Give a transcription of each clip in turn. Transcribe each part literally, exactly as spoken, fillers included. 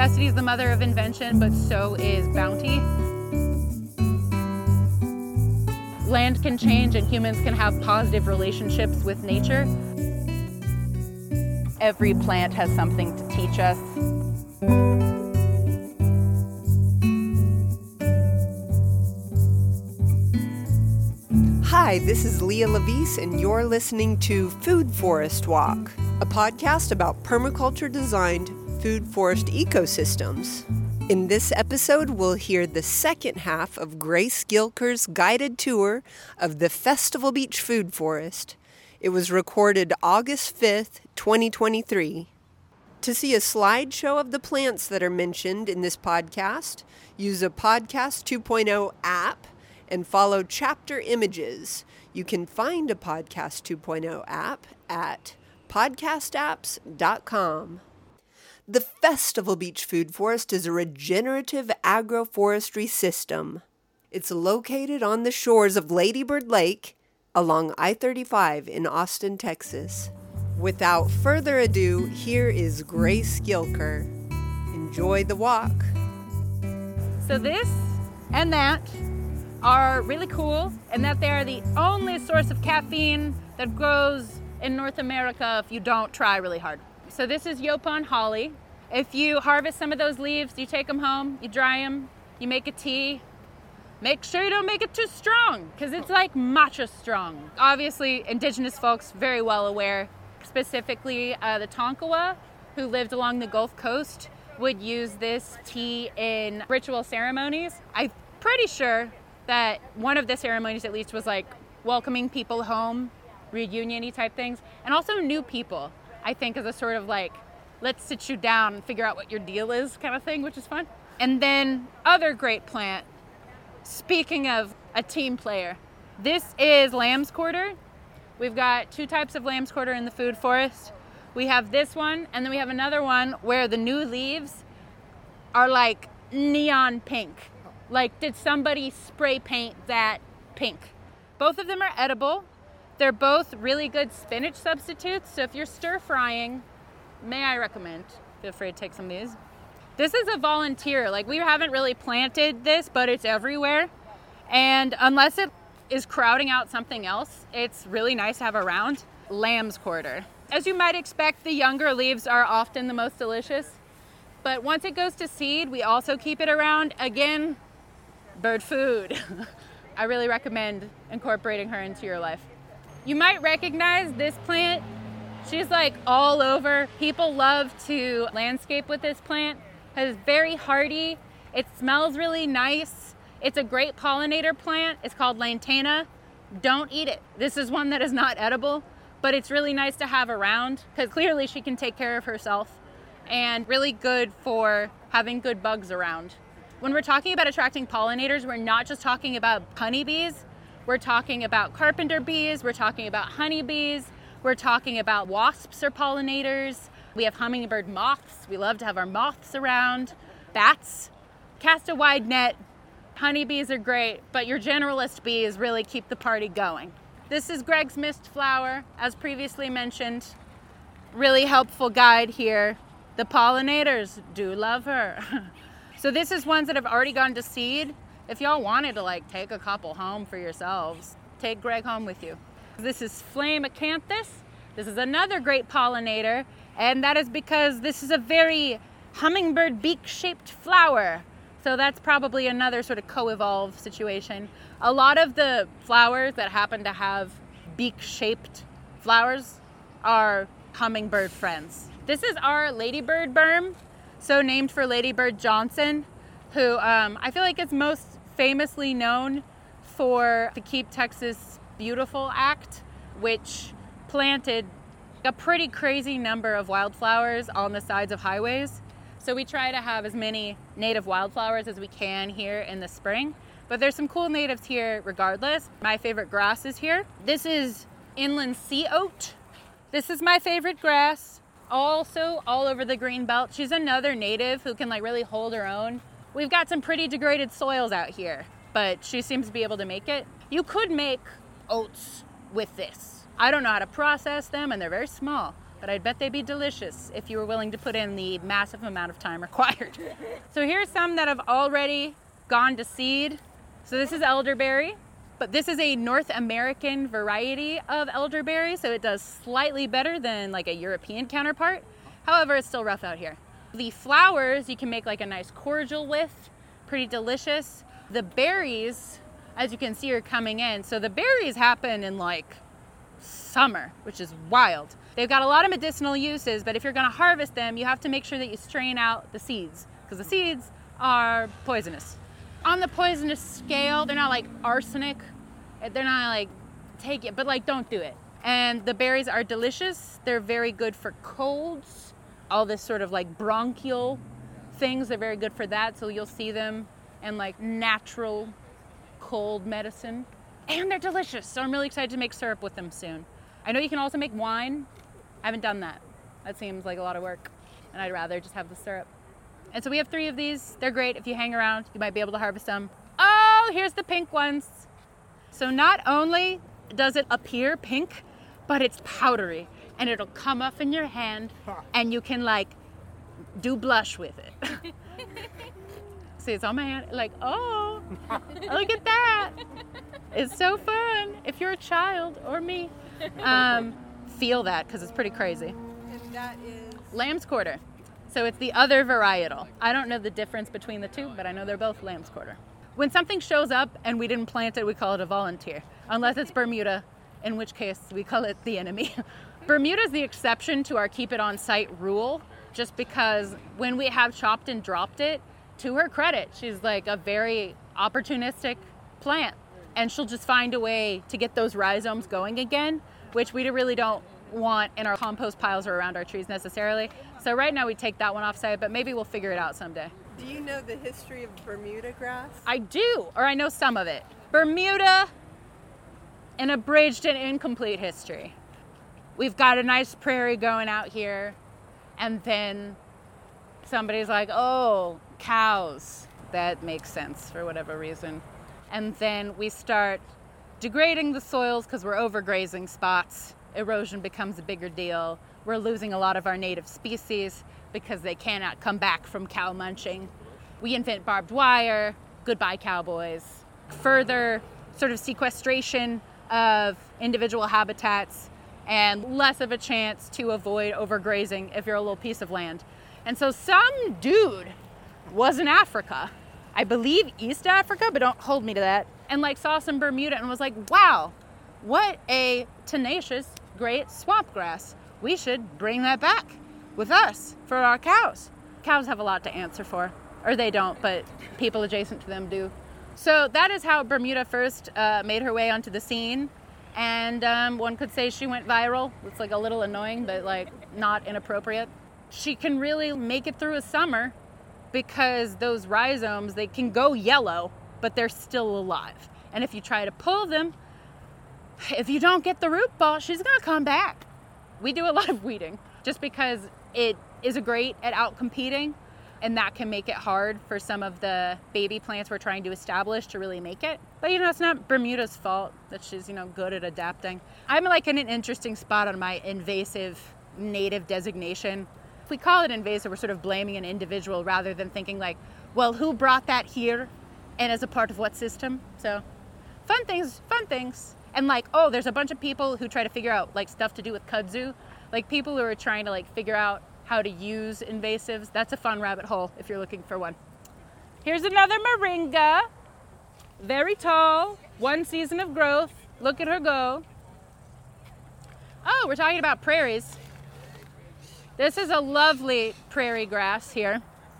Necessity is the mother of invention, but so is bounty. Land can change and humans can have positive relationships with nature. Every plant has something to teach us. Hi, this is Leah Levice, and you're listening to Food Forest Walk, a podcast about permaculture-designed food forest ecosystems. In this episode, we'll hear the second half of Grace Gilker's guided tour of the Festival Beach Food Forest. It was recorded August fifth, twenty twenty-three. To see a slideshow of the plants that are mentioned in this podcast, use a Podcast two point oh app and follow chapter images. You can find a Podcast two point oh app at podcast apps dot com. The Festival Beach Food Forest is a regenerative agroforestry system. It's located on the shores of Lady Bird Lake along I thirty-five in Austin, Texas. Without further ado, here is Grace Gilker. Enjoy the walk. So this and that are really cool, and that they are the only source of caffeine that grows in North America if you don't try really hard. So this is Yaupon holly. If you harvest some of those leaves, you take them home, you dry them, you make a tea. Make sure you don't make it too strong, because it's like matcha strong. Obviously, indigenous folks very well aware, specifically uh, the Tonkawa, who lived along the Gulf Coast, would use this tea in ritual ceremonies. I'm pretty sure that one of the ceremonies at least was like welcoming people home, reunion-y type things, and also new people, I think, as a sort of like, let's sit you down and figure out what your deal is kind of thing, which is fun. And then other great plant, speaking of a team player, this is lamb's quarter. We've got two types of lamb's quarter in the food forest. We have this one, and then we have another one where the new leaves are like neon pink. Like, did somebody spray paint that pink? Both of them are edible. They're both really good spinach substitutes. So if you're stir frying, may I recommend, feel free to take some of these. This is a volunteer. Like, we haven't really planted this, but it's everywhere. And unless it is crowding out something else, it's really nice to have around. Lamb's quarter. As you might expect, the younger leaves are often the most delicious. But once it goes to seed, we also keep it around. Again, bird food. I really recommend incorporating her into your life. You might recognize this plant. She's like all over. People love to landscape with this plant. It's very hardy. It smells really nice. It's a great pollinator plant. It's called Lantana. Don't eat it. This is one that is not edible, but it's really nice to have around because clearly she can take care of herself and really good for having good bugs around. When we're talking about attracting pollinators, we're not just talking about honeybees. We're talking about carpenter bees. We're talking about honeybees. We're talking about wasps or pollinators. We have hummingbird moths. We love to have our moths around. Bats. Cast a wide net. Honeybees are great, but your generalist bees really keep the party going. This is Greg's mist flower, as previously mentioned. Really helpful guide here. The pollinators do love her. So this is ones that have already gone to seed. If y'all wanted to like take a couple home for yourselves, take Greg home with you. This is Flame Acanthus. This is another great pollinator, and that is because this is a very hummingbird beak-shaped flower. So that's probably another sort of co-evolved situation. A lot of the flowers that happen to have beak-shaped flowers are hummingbird friends. This is our ladybird berm. So named for Lady Bird Johnson, who um, I feel like is most famously known for the Keep Texas Beautiful Act, which planted a pretty crazy number of wildflowers on the sides of highways. So we try to have as many native wildflowers as we can here in the spring. But there's some cool natives here regardless. My favorite grass is here. This is inland sea oat. This is my favorite grass. Also all over the green belt. She's another native who can like really hold her own. We've got some pretty degraded soils out here, but she seems to be able to make it. You could make oats with this. I don't know how to process them, and they're very small. but I bet they'd be delicious if you were willing to put in the massive amount of time required. So here's some that have already gone to seed. So this is elderberry, but this is a North American variety of elderberry, so it does slightly better than like a European counterpart. However, it's still rough out here. The flowers you can make like a nice cordial with, pretty delicious. The berries, as you can see, are coming in. So the berries happen in like summer, which is wild. They've got a lot of medicinal uses, but if you're gonna harvest them, you have to make sure that you strain out the seeds, because the seeds are poisonous. On the poisonous scale, they're not like arsenic. They're not like, take it, but like, don't do it. And the berries are delicious. They're very good for colds, all this sort of like bronchial things. They're very good for that. So you'll see them in like natural cold medicine. And they're delicious. So I'm really excited to make syrup with them soon. I know you can also make wine. I haven't done that. That seems like a lot of work. And I'd rather just have the syrup. And so we have three of these. They're great. If you hang around, you might be able to harvest them. Oh, here's the pink ones. So not only does it appear pink, but it's powdery. And it'll come up in your hand and you can like do blush with it. See, it's on my hand. Like, oh, look at that. It's so fun. If you're a child or me, um, feel that because it's pretty crazy. And that is? Lamb's quarter. So it's the other varietal. I don't know the difference between the two, but I know they're both lamb's quarter. When something shows up and we didn't plant it, we call it a volunteer. Unless it's Bermuda, in which case we call it the enemy. Bermuda's the exception to our keep it on site rule, just because when we have chopped and dropped it, to her credit, she's like a very opportunistic plant. And she'll just find a way to get those rhizomes going again, which we really don't want in our compost piles or around our trees necessarily. So right now we take that one off site, but maybe we'll figure it out someday. Do you know the history of Bermuda grass? I do, or I know some of it. Bermuda, an abridged and incomplete history. We've got a nice prairie going out here, and then somebody's like, oh, cows. That makes sense for whatever reason. And then we start degrading the soils because we're overgrazing spots. Erosion becomes a bigger deal. We're losing a lot of our native species because they cannot come back from cow munching. We invent barbed wire, goodbye cowboys. Further sort of sequestration of individual habitats and less of a chance to avoid overgrazing if you're a little piece of land. And so some dude was in Africa, I believe East Africa, but don't hold me to that, and like saw some Bermuda and was like, wow, what a tenacious, great swamp grass. We should bring that back with us for our cows. Cows have a lot to answer for, or they don't, but people adjacent to them do. So that is how Bermuda first uh, made her way onto the scene. And um, one could say she went viral. It's like a little annoying, but like not inappropriate. She can really make it through a summer because those rhizomes, they can go yellow, but they're still alive. And if you try to pull them, if you don't get the root ball, she's gonna come back. We do a lot of weeding just because it is great at out-competing, and that can make it hard for some of the baby plants we're trying to establish to really make it. But you know, it's not Bermuda's fault that she's, you know, good at adapting. I'm like in an interesting spot on my invasive native designation. If we call it invasive, we're sort of blaming an individual rather than thinking like, well, who brought that here and as a part of what system? So fun things, fun things. And like, oh, there's a bunch of people who try to figure out like stuff to do with kudzu. Like people who are trying to like figure out how to use invasives. That's a fun rabbit hole if you're looking for one. Here's another moringa. Very tall, one season of growth. Look at her go. Oh, we're talking about prairies. This is a lovely prairie grass here.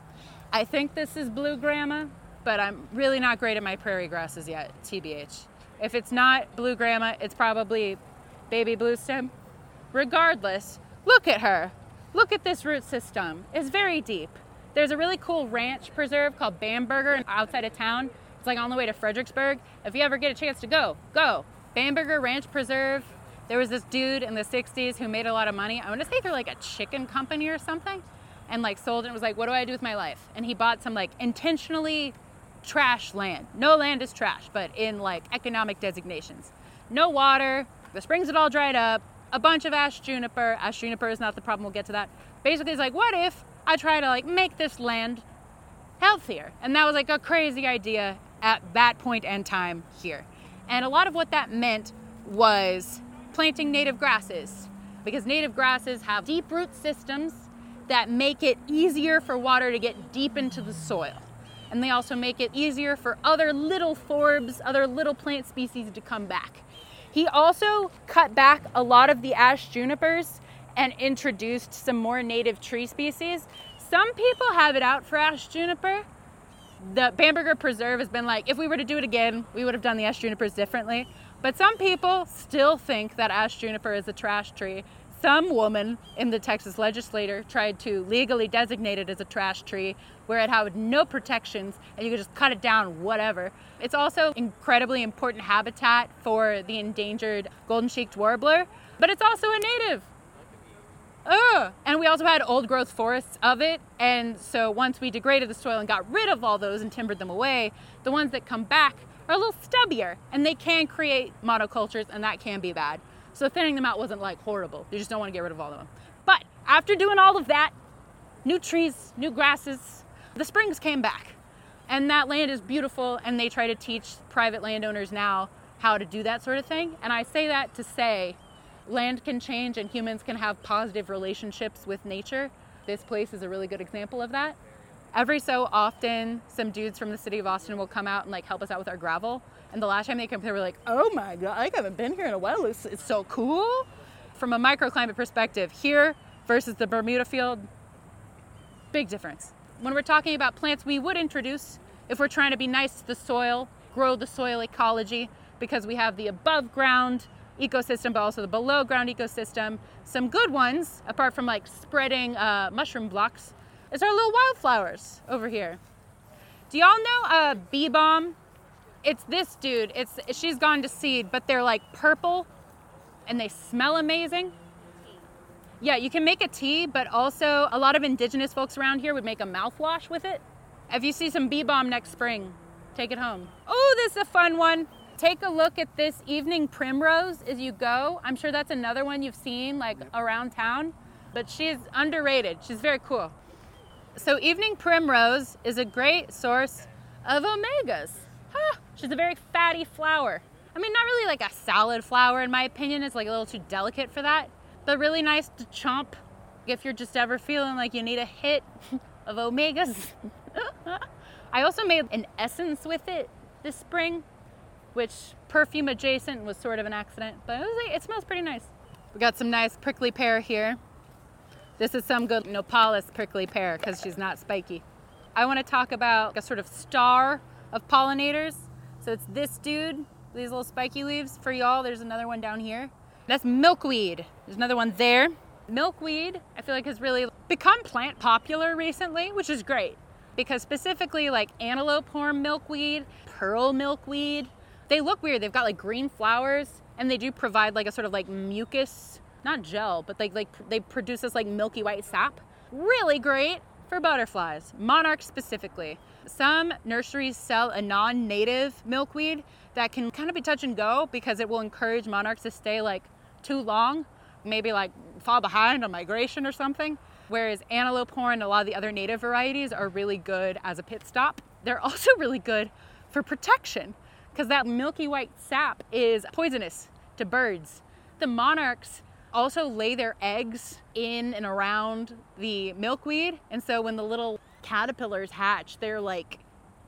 I think this is blue grama, but I'm really not great at my prairie grasses yet, T B H. If it's not blue grama, it's probably baby blue stem. Regardless, look at her. Look at this root system. It's very deep. There's a really cool ranch preserve called Bamberger outside of town. It's like on the way to Fredericksburg. If you ever get a chance to go, go. Bamberger Ranch Preserve. There was this dude in the sixties who made a lot of money. I want to say they're like a chicken company or something, and like sold it and was like, what do I do with my life? And he bought some like intentionally trash land. No land is trash, but in like economic designations. No water, the springs had all dried up, a bunch of ash juniper. Ash juniper is not the problem. We'll get to that. Basically, it's like, what if I try to like make this land healthier? And that was like a crazy idea at that point in time here. And a lot of what that meant was planting native grasses, because native grasses have deep root systems that make it easier for water to get deep into the soil. And they also make it easier for other little forbs, other little plant species to come back. He also cut back a lot of the ash junipers and introduced some more native tree species. Some people have it out for ash juniper. The Bamberger Preserve has been like, if we were to do it again, we would have done the ash junipers differently. But some people still think that ash juniper is a trash tree. Some woman in the Texas legislature tried to legally designate it as a trash tree where it had no protections and you could just cut it down, whatever. It's also incredibly important habitat for the endangered golden-cheeked warbler, but it's also a native. Ugh. And we also had old growth forests of it, and so once we degraded the soil and got rid of all those and timbered them away, the ones that come back are a little stubbier, and they can create monocultures, and that can be bad. So thinning them out wasn't like horrible. You just don't want to get rid of all of them. But after doing all of that, new trees, new grasses, the springs came back. And that land is beautiful, and they try to teach private landowners now how to do that sort of thing. And I say that to say land can change and humans can have positive relationships with nature. This place is a really good example of that. Every so often, some dudes from the city of Austin will come out and like help us out with our gravel. And the last time they came, they were like, oh my God, I haven't been here in a while. It's, it's so cool. From a microclimate perspective, here versus the Bermuda field, big difference. When we're talking about plants we would introduce, if we're trying to be nice to the soil, grow the soil ecology, because we have the above ground ecosystem, but also the below ground ecosystem. Some good ones, apart from like spreading uh, mushroom blocks, is our little wildflowers over here. Do y'all know uh, bee balm? It's this dude. It's she's gone to seed, but they're like purple, and they smell amazing. Yeah, you can make a tea, but also a lot of indigenous folks around here would make a mouthwash with it. If you see some bee balm next spring, take it home. Oh, this is a fun one. Take a look at this evening primrose as you go. I'm sure that's another one you've seen like around town, but she's underrated. She's very cool. So evening primrose is a great source of omegas. Huh. She's a very fatty flower. I mean, not really like a salad flower in my opinion. It's like a little too delicate for that, but really nice to chomp if you're just ever feeling like you need a hit of omegas. I also made an essence with it this spring, which perfume adjacent was sort of an accident, but it, was like, it smells pretty nice. We got some nice prickly pear here. This is some good Nopales prickly pear because she's not spiky. I want to talk about a sort of star of pollinators. So it's this dude, these little spiky leaves. For y'all, there's another one down here. That's milkweed. There's another one there. Milkweed, I feel like has really become plant popular recently, which is great because specifically like antelope horn milkweed, pearl milkweed, they look weird. They've got like green flowers and they do provide like a sort of like mucus, not gel, but like, like they produce this like milky white sap. Really great for butterflies, monarchs specifically. Some nurseries sell a non-native milkweed that can kind of be touch and go because it will encourage monarchs to stay like too long, maybe like fall behind on migration or something. Whereas antelope horn and a lot of the other native varieties are really good as a pit stop. They're also really good for protection because that milky white sap is poisonous to birds. The monarchs also lay their eggs in and around the milkweed. And so when the little caterpillars hatch, they're like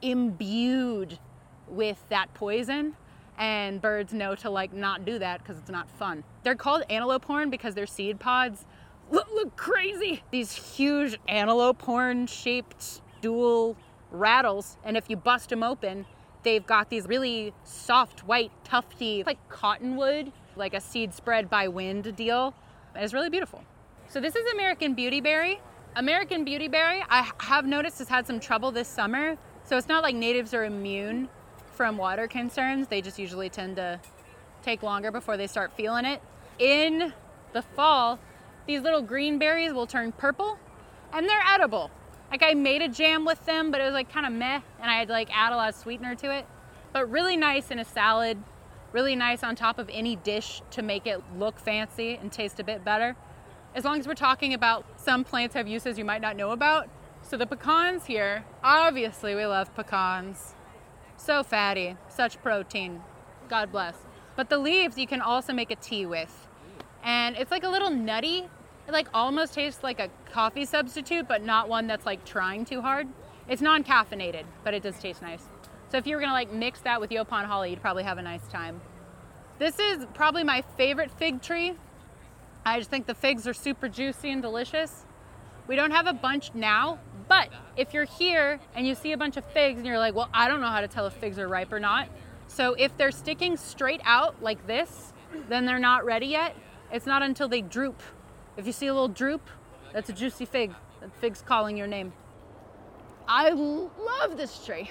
imbued with that poison. And birds know to like not do that because it's not fun. They're called antelope horn because their seed pods look, look crazy. These huge antelope horn shaped dual rattles. And if you bust them open, they've got these really soft, white, tufty, like cottonwood, like a seed spread by wind deal. And it's really beautiful. So this is American Beautyberry. American Beautyberry, I have noticed, has had some trouble this summer. So it's not like natives are immune from water concerns. They just usually tend to take longer before they start feeling it. In the fall, these little green berries will turn purple and they're edible. Like I made a jam with them, but it was like kind of meh, and I had to like add a lot of sweetener to it. But really nice in a salad. really nice on top of any dish to make it look fancy and taste a bit better. As long as we're talking about some plants have uses you might not know about. So the pecans here, obviously we love pecans. So fatty, such protein, God bless. But the leaves you can also make a tea with. And it's like a little nutty. It like almost tastes like a coffee substitute, but not one that's like trying too hard. It's non-caffeinated, but it does taste nice. So if you were gonna like mix that with Yaupon holly, you'd probably have a nice time. This is probably my favorite fig tree. I just think the figs are super juicy and delicious. We don't have a bunch now, but if you're here and you see a bunch of figs and you're like, well, I don't know how to tell if figs are ripe or not. So if they're sticking straight out like this, then they're not ready yet. It's not until they droop. If you see a little droop, that's a juicy fig. That fig's calling your name. I love this tree.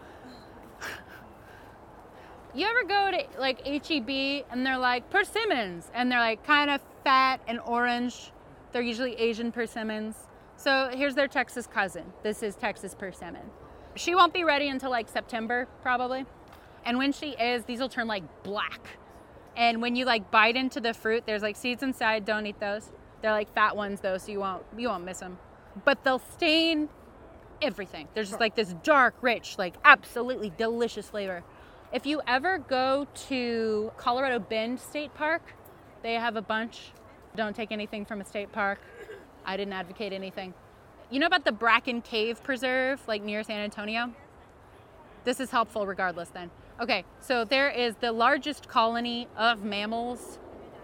You ever go to like H E B and they're like persimmons and they're like kind of fat and orange. They're usually Asian persimmons. So here's their Texas cousin. This is Texas persimmon. She won't be ready until like September probably. And when she is, these will turn like black. And when you like bite into the fruit, there's like seeds inside. Don't eat those. They're like fat ones though, so you won't you won't miss them. But they'll stain everything. There's just like this dark, rich, like absolutely delicious flavor. If you ever go to Colorado Bend State Park, they have a bunch. Don't take anything from a state park. I didn't advocate anything. You know about the Bracken Cave Preserve, like near San Antonio? This is helpful regardless then. Okay, so there is the largest colony of mammals,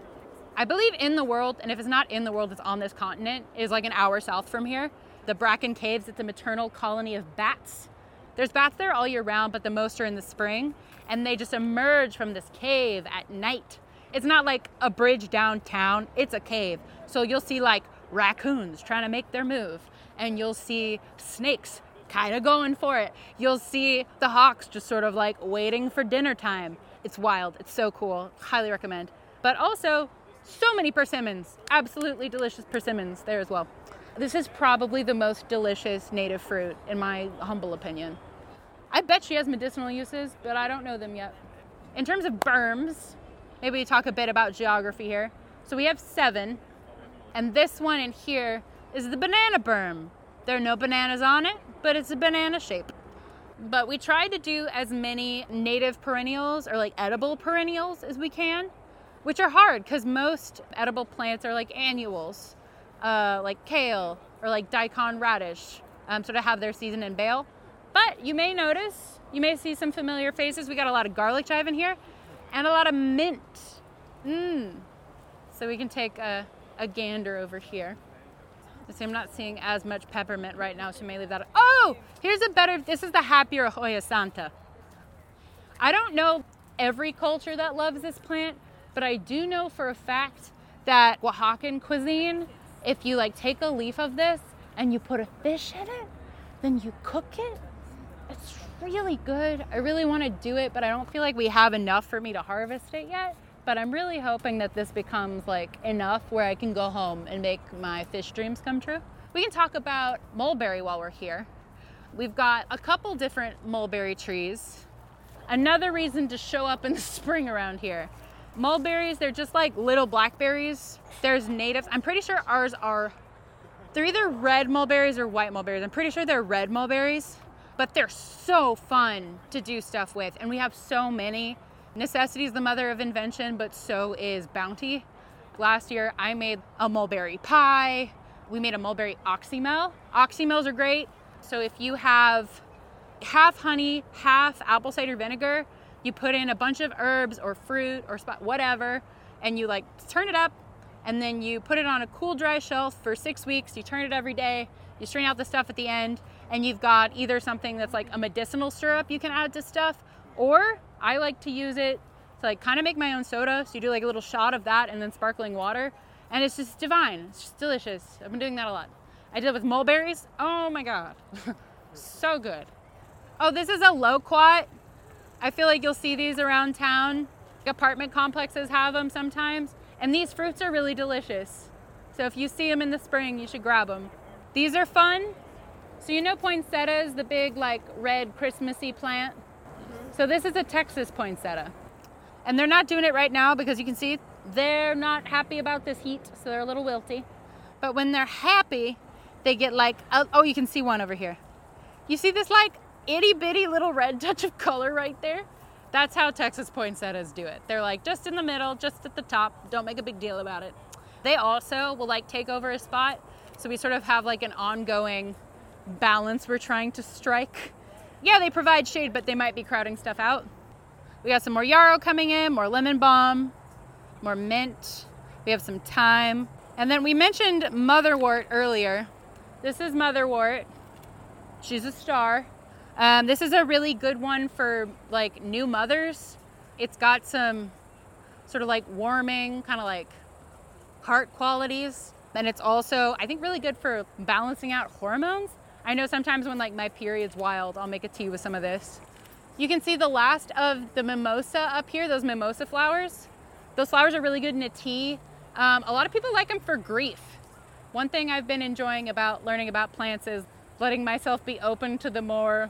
I believe, in the world, and if it's not in the world, it's on this continent, is like an hour south from here. The Bracken Caves, it's a maternal colony of bats. There's bats there all year round, but the most are in the spring, and they just emerge from this cave at night. It's not like a bridge downtown, it's a cave. So you'll see like raccoons trying to make their move, and you'll see snakes kind of going for it. You'll see the hawks just sort of like waiting for dinner time. It's wild, it's so cool, highly recommend. But also, so many persimmons, absolutely delicious persimmons there as well. This is probably the most delicious native fruit, in my humble opinion. I bet she has medicinal uses, but I don't know them yet. In terms of berms, maybe we talk a bit about geography here. So we have seven, and this one in here is the banana berm. There are no bananas on it, but it's a banana shape. But we try to do as many native perennials or like edible perennials as we can, which are hard because most edible plants are like annuals. Uh, like kale or like daikon radish, um, sort of have their season in bale. But you may notice, you may see some familiar faces. We got a lot of garlic chive in here and a lot of mint. Mmm. So we can take a, a gander over here. See, I'm not seeing as much peppermint right now, so may leave that. Oh, here's a better, this is the happier Hoya Santa. I don't know every culture that loves this plant, but I do know for a fact that Oaxacan cuisine, if you like take a leaf of this and you put a fish in it, then you cook it, it's really good. I really want to do it, but I don't feel like we have enough for me to harvest it yet. But I'm really hoping that this becomes like enough where I can go home and make my fish dreams come true. We can talk about mulberry while we're here. We've got a couple different mulberry trees. Another reason to show up in the spring around here. Mulberries, they're just like little blackberries. There's natives. I'm pretty sure ours are, they're either red mulberries or white mulberries. I'm pretty sure they're red mulberries, but they're so fun to do stuff with. And we have so many. Necessity is the mother of invention, but so is bounty. Last year, I made a mulberry pie. We made a mulberry oxymel. Oxymels are great. So if you have half honey, half apple cider vinegar, you put in a bunch of herbs or fruit or spot, whatever, and you like turn it up, and then you put it on a cool, dry shelf for six weeks. You turn it every day. You strain out the stuff at the end, and you've got either something that's like a medicinal syrup you can add to stuff, or I like to use it to like kind of make my own soda. So you do like a little shot of that and then sparkling water, and it's just divine. It's just delicious. I've been doing that a lot. I did it with mulberries. Oh my God. So good. Oh, this is a loquat. I feel like you'll see these around town. Apartment complexes have them sometimes. And these fruits are really delicious. So if you see them in the spring, you should grab them. These are fun. So you know poinsettia is the big like red Christmassy plant? Mm-hmm. So this is a Texas poinsettia. And they're not doing it right now because you can see they're not happy about this heat, so they're a little wilty. But when they're happy, they get like, oh, you can see one over here. You see this like itty bitty little red touch of color right there? That's how Texas poinsettias do it. They're like just in the middle, just at the top. Don't make a big deal about it. They also will like take over a spot. So we sort of have like an ongoing balance we're trying to strike. Yeah, they provide shade, but they might be crowding stuff out. We got some more yarrow coming in, more lemon balm, more mint. We have some thyme. And then we mentioned motherwort earlier. This is motherwort. She's a star. Um, this is a really good one for like new mothers. It's got some sort of like warming, kind of like heart qualities. And it's also, I think, really good for balancing out hormones. I know sometimes when like my period's wild, I'll make a tea with some of this. You can see the last of the mimosa up here, those mimosa flowers. Those flowers are really good in a tea. Um, a lot of people like them for grief. One thing I've been enjoying about learning about plants is letting myself be open to the more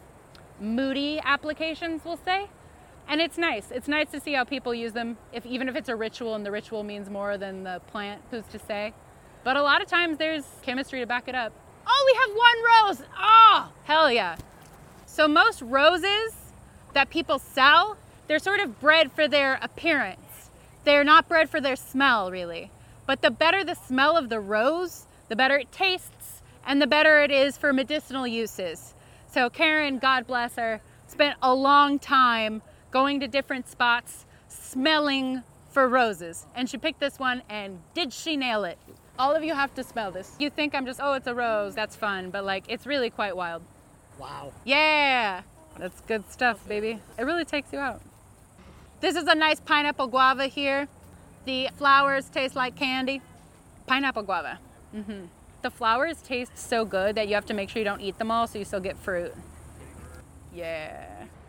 moody applications, we'll say. And it's nice. It's nice to see how people use them, if even if it's a ritual and the ritual means more than the plant, who's to say. But a lot of times there's chemistry to back it up. Oh, we have one rose. Oh, hell yeah. So most roses that people sell, they're sort of bred for their appearance. They're not bred for their smell, really. But the better the smell of the rose, the better it tastes, and the better it is for medicinal uses. So Karen, God bless her, spent a long time going to different spots, smelling for roses. And she picked this one, and did she nail it? All of you have to smell this. You think I'm just, oh, it's a rose, that's fun, but like, it's really quite wild. Wow. Yeah, that's good stuff, baby. It really takes you out. This is a nice pineapple guava here. The flowers taste like candy. Pineapple guava. Mm-hmm. The flowers taste so good that you have to make sure you don't eat them all so you still get fruit. Yeah.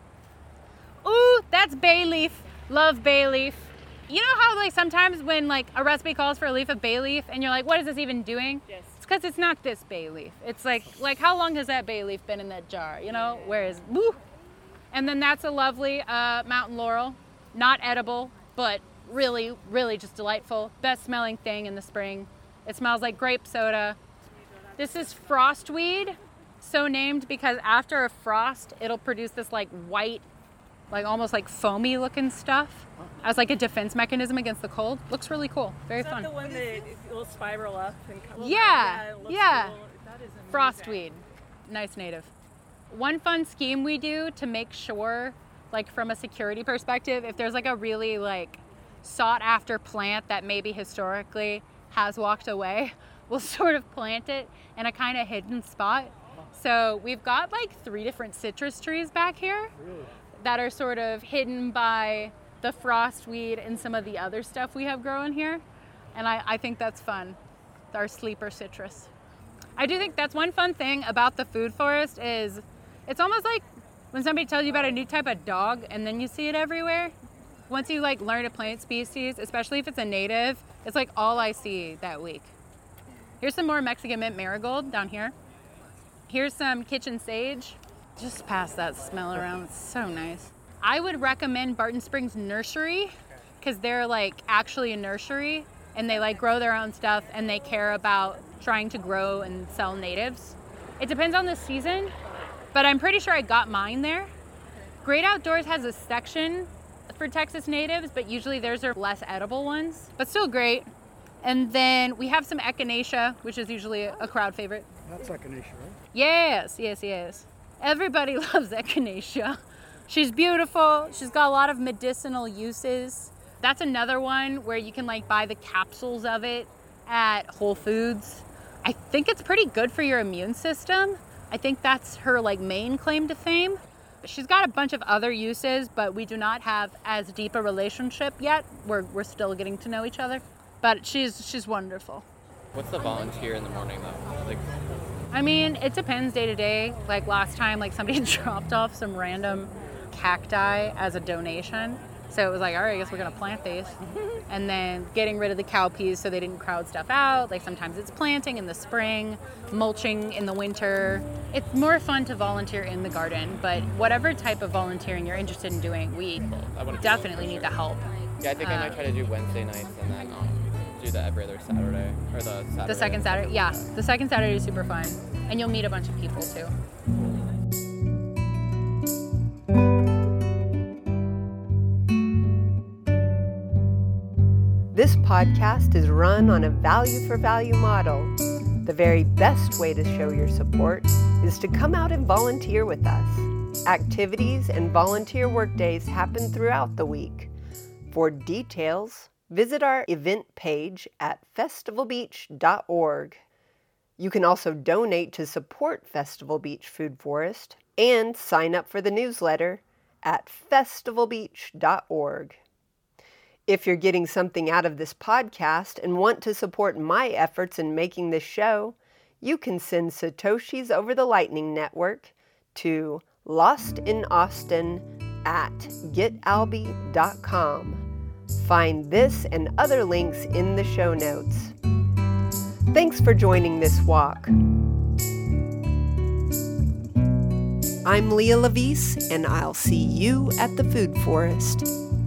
Ooh, that's bay leaf. Love bay leaf. You know how like sometimes when like a recipe calls for a leaf of bay leaf and you're like, what is this even doing? Yes. It's because it's not this bay leaf. It's like, like how long has that bay leaf been in that jar? You know, where is, woo. And then that's a lovely uh, mountain laurel. Not edible, but really, really just delightful. Best smelling thing in the spring. It smells like grape soda. This is frostweed, so named because after a frost, it'll produce this like white, like almost like foamy looking stuff as like a defense mechanism against the cold. Looks really cool. Very is that fun. the one that will spiral up and come? Yeah, yeah. It looks yeah. cool. That is amazing. Frostweed, nice native. One fun scheme we do to make sure, like from a security perspective, if there's like a really like sought after plant that maybe historically has walked away, we'll sort of plant it in a kind of hidden spot. So we've got like three different citrus trees back here Really? that are sort of hidden by the frostweed and some of the other stuff we have growing here. And I, I think that's fun, our sleeper citrus. I do think that's one fun thing about the food forest is it's almost like when somebody tells you about a new type of dog and then you see it everywhere. Once you like learn a plant species, especially if it's a native, it's like all I see that week. Here's some more Mexican mint marigold down here. Here's some kitchen sage. Just pass that smell around, it's so nice. I would recommend Barton Springs Nursery because they're like actually a nursery and they like grow their own stuff and they care about trying to grow and sell natives. It depends on the season, but I'm pretty sure I got mine there. Great Outdoors has a section for Texas natives, but usually theirs are less edible ones, but still great. And then we have some echinacea, which is usually a crowd favorite. That's echinacea, right? Yes, yes, yes. Everybody loves echinacea. She's beautiful. She's got a lot of medicinal uses. That's another one where you can like buy the capsules of it at Whole Foods. I think it's pretty good for your immune system. I think that's her like main claim to fame. She's got a bunch of other uses, but we do not have as deep a relationship yet. We're we're still getting to know each other. But she's she's wonderful. What's the volunteer in the morning though? Like, I mean, it depends day to day. Like last time, like somebody dropped off some random cacti as a donation. So it was like, all right, I guess we're gonna plant these. And then getting rid of the cowpeas so they didn't crowd stuff out. Like sometimes it's planting in the spring, mulching in the winter. It's more fun to volunteer in the garden, but whatever type of volunteering you're interested in doing, we definitely need the help. Yeah, I think I Uh, might try to do Wednesday nights and then um, do the every other Saturday or the Saturday. The second Saturday, yeah. The second Saturday is super fun. And you'll meet a bunch of people too. This podcast is run on a value for value model. The very best way to show your support is to come out and volunteer with us. Activities and volunteer work days happen throughout the week. For details, visit our event page at festival beach dot org. You can also donate to support Festival Beach Food Forest and sign up for the newsletter at festival beach dot org. If you're getting something out of this podcast and want to support my efforts in making this show, you can send Satoshis over the Lightning Network to lostinaustin at getalby dot com. Find this and other links in the show notes. Thanks for joining this walk. I'm Leah Levice, and I'll see you at the Food Forest.